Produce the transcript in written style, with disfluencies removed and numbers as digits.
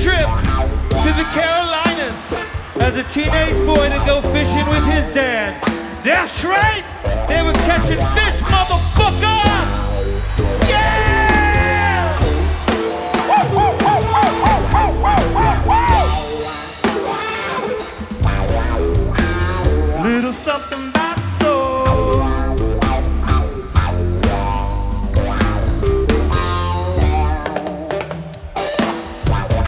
trip to the Carolinas as a teenage boy to go fishing with his dad. That's right!